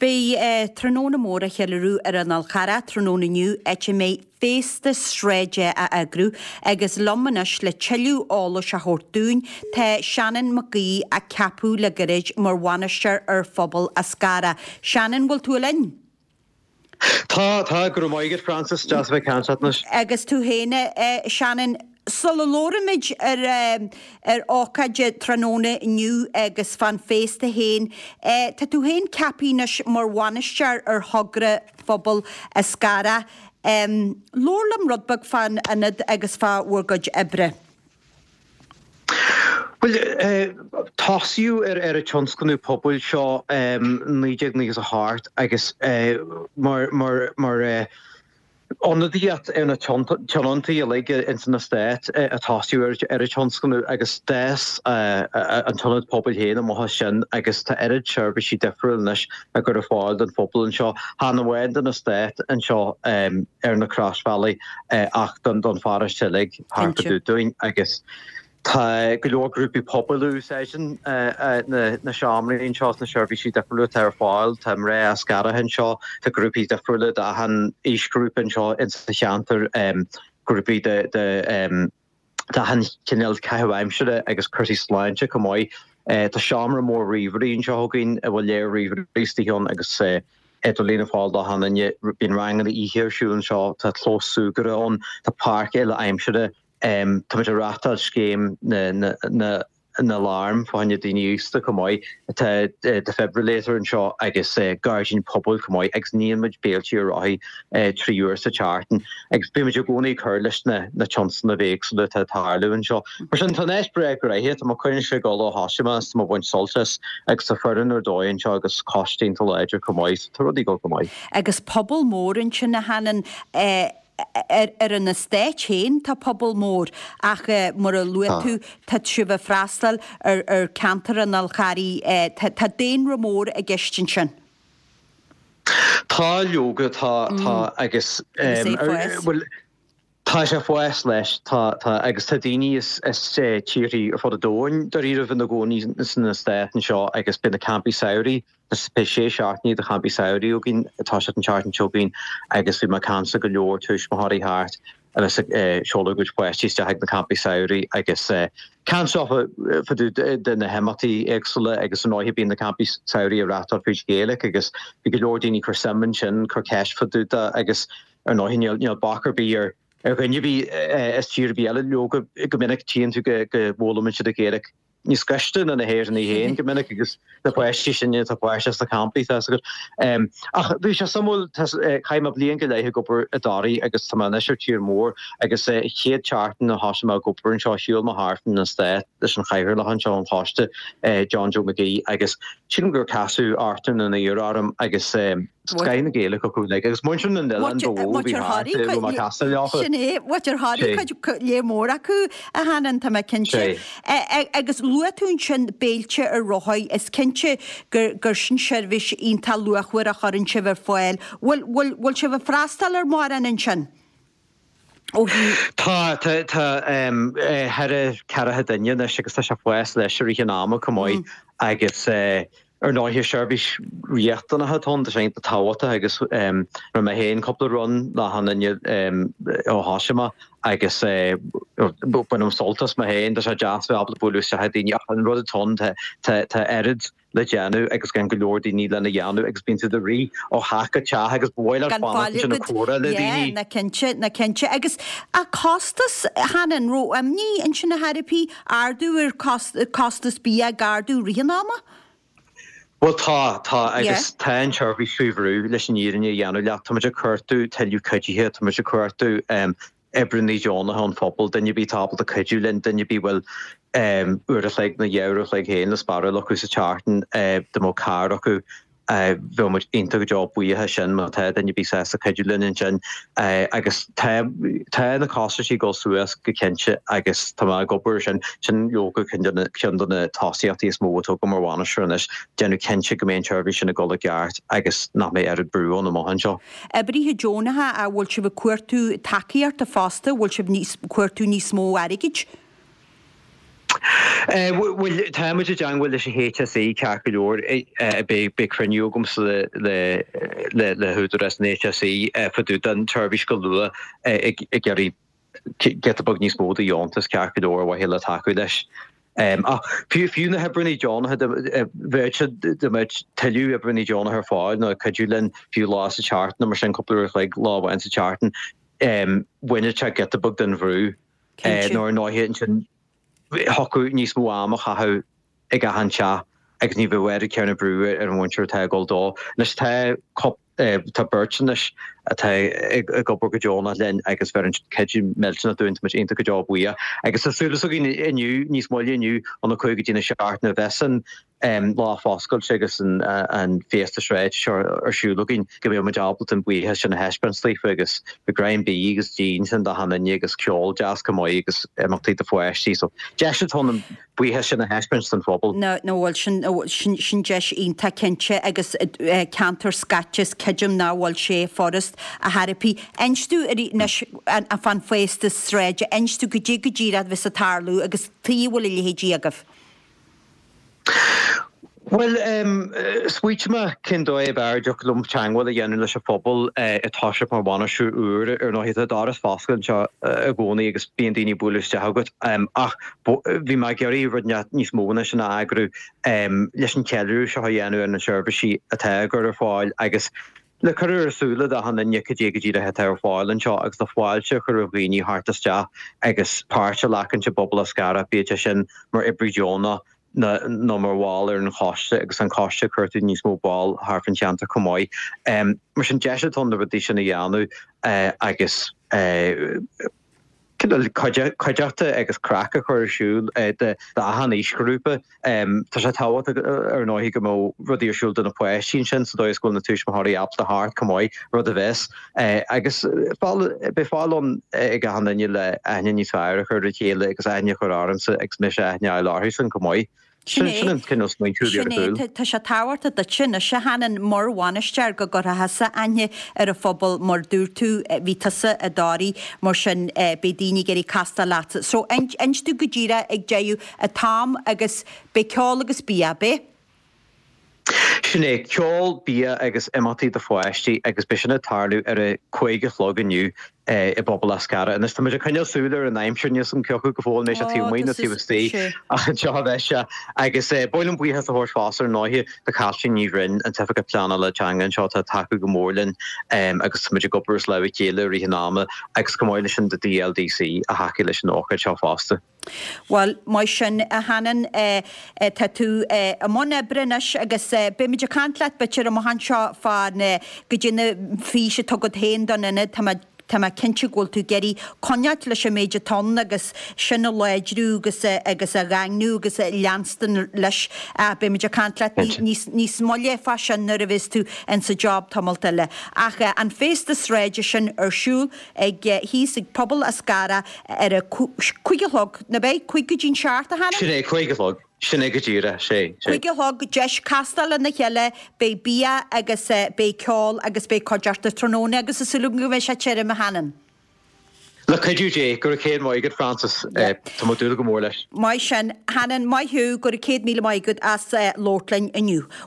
Spe tróna móra chealarú an alchara tróna nniu mé fésta sréide a agrú agus lomanas le teú ála a hortún te Shannon McGee a capú le garid mar bhainistear phobal a scara. Shannon bhfuil tú lein? Tá gur maigad Francis just bheith cansatnas. Agus tú héine Shannon Sololóramid ácaide tróna nniu agus fan fésta héin. Tá tú héin capínas mar bhainistear thugra phobal a scara. Lórlam rudbag fan anad agus fá uirgaid ebre. Well, tasú a tionscanú pobl seo níideag níos a háart agus mar onadiat in a chonantaí a leige in na state a tasú a tionscanú agus des an tonad pobl héin a maitha sin agus tá erid seirbhísí difriúilnis a gur a fáil an pobl an seo hána bhain in na state an seo na Crash Valley ach don faras tilig harpa dúin agus Tá go leor grúpi populú session na seamraí in seo na seirbhísí difriúla tar fáil tá ré a scara hen seo tá grúpi difriúla a han isgrúp an seo in sa cheantar grúpi de han cinil cehaimsere agus Curtis Sláinte go mai tá seamra mór riverí in seo gin a bhfuil léir riverístíón agus Edolína fáil a han bín rangan í hirsúin seo tá chlósúgara ón tá park eile aimsere tá mit a rátal scéim na alarm fáinne daoine ústa go maiid tá defibrillator an seo agus guardian pobl go maiid agus níon muid béaltí ráí 3 uair sa chartan agus bí muid a gcónaí chur leis na chansan na bhéigsúla tá tharlú an seo. Mar sin tá néis breag go raithe tá chuine sé gála háisimas tá bhaint soltas agus sa furan ar dóin seo agus costíonnta leidir go maiid tá rudí go maiid. Agus pobl mór in sin na hanan an estate chéin tá pobl mór ach mar a luú tá sibh freastal ar cantar an alcharí tá déanra mór a gistin sin. Tá leoga tá agus tá sé foies leis tá agus tá daoine is tíirí ar fád a dóin do riamh na gcónaí na state an seo agus bin na Campi Saoirí pe sé seaartní de Campi Saoirí ó gin tá se an chartan seo agus bhí mar cansa go leor tuis mathirí háart agus seola go poistíiste ag na Campi Saoirí agus cansa fadú den na hematí éagsúla agus an áhí bíon na Campi Saoirí a rátar fís géalaigh agus bhí go leor daoine chur simman sin chur ceis fadúta agus ar náhíneal bakar bí ar gannne bí tíir bí eile leoga go minic tíon tú go bhlamid si a géalaigh ní scuiste na héir na héin go minic agus na poisttí sinne tá poiste na campi ach bhí se samú chaim a blion go leithe gopur a darí agus tá neir tíir mór agus chéad chartan na hasisi a gopur an seo siúil mar hátan na state leis an chair le an seo an háiste John Joe McGee agus sin gur casú átain na dhéarm agus Sky na géala go agus mu an de an Sinné wat ar háí lé mór acu a hanan tá cinse agus luún sin béilte ar roiid is cinse gur sin seirbhís on tal luachhuiir a chuann si bhar foiil bhfuil si bh freastal ar mar an sin. Tá head carathe daine na sigus tá se foies leis rí an náma go maiid agus ar náithir seirbhís riachtainna hatón sé táhata agus ra me héon coppla run le hanne ó háisima agus bunom soltas me héin sé jazz abla búú se daine an rud atón tá erid le déanú agus gan go leor daoine lena dheanú agus bíonnta de rí ó hacha te agus bhil sinna cuara le daoine na cinse agus a costas hanan ró ní an sinna herapí ardú ar costas bí a gardú rianáma? Well tá agus tá an seirbhí siúhrú leis an írinne dhéanú le tá muidir chuirtú teú chuidíthe tá muidir chuirtú ebrinní Johnna an phobal dunne bí tabal a chuidú len dunne bí bhfuil uair le na dhearh le héin le spara lecu sa chartan de mó car acu bhil mu inta go job buíthe sin má the dunne bí sa chuidú lin sin agus tá na cosí go suas go cinse agus tá gopur sin joga chundanna táíochttaí is mótó go mar bhána seis déanú cinse go mén seirbhí sin na gola geart agus ná mé ar brúán na maihan seo. Bríthe Jonathe a bhfuil si bh cuairtú takeíart a fásta bhfuil si cuairtú níos mó aigeid? Well, táid a deanghfuil leis HSE ceúir be cruniúgums le húdar an HSE faú den turbhís go lua geí get a bag níos móda jóntas ceúir bh heile taú leis. Fiú na Hebrinní John had de met tellú Hebrinní John her fáil na cadúlen fiú lá a chart na mar sin couple like láhain sa chartan winne te get a bug den bhrú nor náhé sin hoú níos mó amach chahu ag a hansea ag ní bhfuir cearna brú ar an bhainteir te goldá nas te cop tá birchanis a go go Johna len agus ver an keú melna dúint mar inta go job bhuia agus asúlas gin inniu níos máile inniu an chuige dína seart na vesan lá fáscoil agus an fésta sréid arsúlagin go bh jobal an bhuithe sin na hespen slífa agus be Graham B agus jeans an da hanna agus ceol jazz go mai agus amachtaí a foiistí so de ton bhuithe sin na hespen an fphobal. Nóhil sin deis ínta cinse agus cantar scatis cejum náhil sé forest a Harpi einstú a fan fésta sréide einstú go ddíad vis a tarlú agus tíhfuil lehédí agah. Well, sweetma cin dóibh deochlum teanghil a dhéanú leis a phobal atá se mar bhana siú úr ar nó a dáras fáscail se a gcónaí agus bíon daoine búlaiste thugad ach bhí mai geirí rudne níos móna sin agrú leis an ceú se dhéanú an na seirbhísí atá gur ar fáil agus le chuir arsúla a hanna nicadígadí a het ar fáil an seo agus do fáilte chur a bhíoí hartaiste agus páirte lechan se bobbal a scara bíte sin mar ibriúna no mar bháil ar an choiste agus an choiste chuirtú níos mó báil harfan teanta cumáid. Mar sin deisiatón na bhdí sin na dheanú agus Coideachta agus cracha chuir siúil de ahan ísgrúpa tá sé táhat ar náhí go mó rudí siúil den na poistín sin so dóis gúil na túis mathirí ab a hart cumáid rud a bheits agus be fáilón ag hanne le aine níos fearr chuir a chéile agus aine chur áramsa ag mis aine láthir san cumáid. Tá se táhairta de sinna se hanan mórhhaistear go gur hasa aine ar a phobal mar dúirtú vítasa a dáí mar sin bedíine geirí casta láta. So einstú go ddíra ag déú a tám agus be ceáil agus bí be? Sinné ceol bí agus imatí de foiistí agus be sinna tarlú ar a chuige flogganiu I bobbal ascara and this time kind súler an aimimsne some ceú go fáil mééis a tímoin na títí a se agus boilm bui has a hors fásar náhi de casting ní rinn an tefa go plana le teangan seo a taú gomórlin agus muidir gopers le chéile rihannáme agus gomáile sin de DLDC a haci leis an ócha seo fásta. Well, mai sin a hanan tatú a mna brenneis agus bimiidir cantlaat betir a mohan seo fan go dine fi se tugad héin don inna Tá cinse ggóil tú geirí coneart leis méide ton agus sinna leidrú agus a rangú agus leanstan leis bimiidir cantlaat níos molle fa sin nu a bhís tú an sa job tamilta le. Ach an fésta sréide sin arsúl ag hís ag pobl a scara ar a chuigelog na bheith chuige dín seart a hana? Sinné chuigelog. Sinna go ddíra sé. Chuige thug deis castal na cheile be bí agus be ceáil agus be coidearta tróna agus a sulúm go bheith se teire a hanan. Le chuidú dé gur céad maigad Francis tá dúla go mór leis. Mai sin hanan mai hiú gur 100 míle maigad as Lordlainn iniu.